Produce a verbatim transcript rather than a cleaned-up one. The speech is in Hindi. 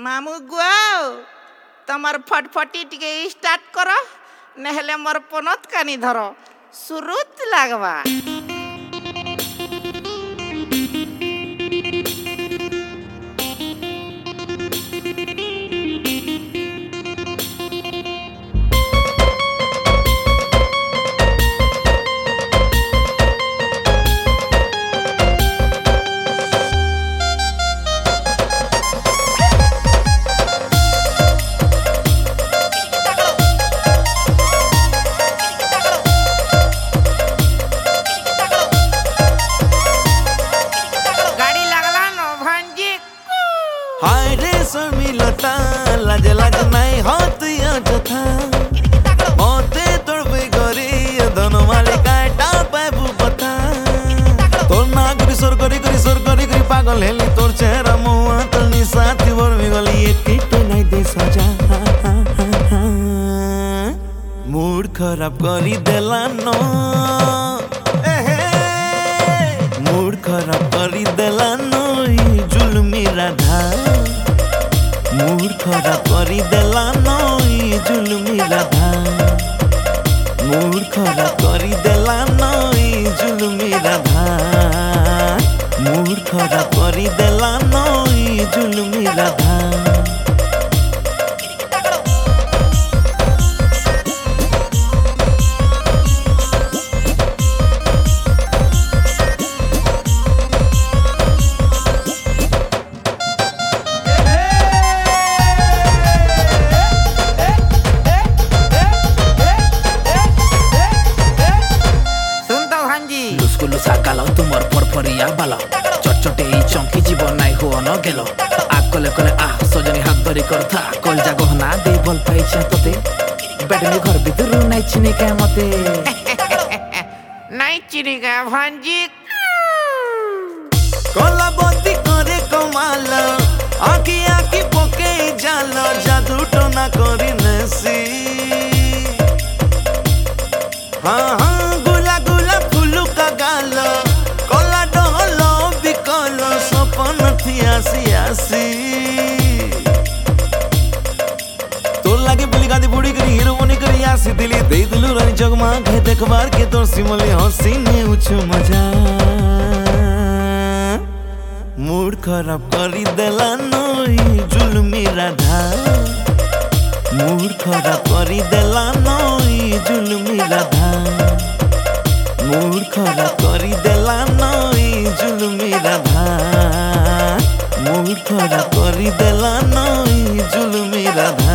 मामू गुआओ तमर फटफटी टिके स्टार्ट करो नहले मोर पनत कानी धरो सुरुत लागवा। हाय रे समिलता लाज लाज नहीं होत यथा होते तोड़बे गरी धन मालिका टापू बता तोर ना करी सोर करी करी सोर करी करी पागल हेली तोर चेहरा मुआ तो निसाती बरमी गली एक टिटे नहीं दे सजा मूड खराब करी देला नो मूड खराब करी देला नो जुलमी राधा मूड खराब करी देला नई जुलमी राधा मूड खराब करी देला नई जुलमी राधा मूड खराब करी देला नई जुलमी राधा। सागालो तुमर फरफरिया बाला चटचटे चंकी जीवन नाई हो न गेलो आग कले कले आ सजनी हाथ धरी करथा कल जा गहना दे भल पाइछा तते बेडमी घर भितर नाई चिनी का मते नाई चिनी का भांजी कला बत्ती करे कमाल आखी आखी पके जाल जादू टोना करी नसी हाँ हाँ गुला गुला फुलू का गाल कला डहलो बिकल सपन थी आसी आसी तोर लागे बुली गादी बुड़ी करी हीरो बनी करी आसी दिली दे दिलू रानी जगमा के देखबार के तोर सिमले हंसी ने उछु मजा मूड खराब करी देला नई जुलमी राधा मूड खराब करी देला नई जुलमी राधा मूड खराब करी देला नई जुलमी राधा मूड खराब करी देला नई जुलमी राधा।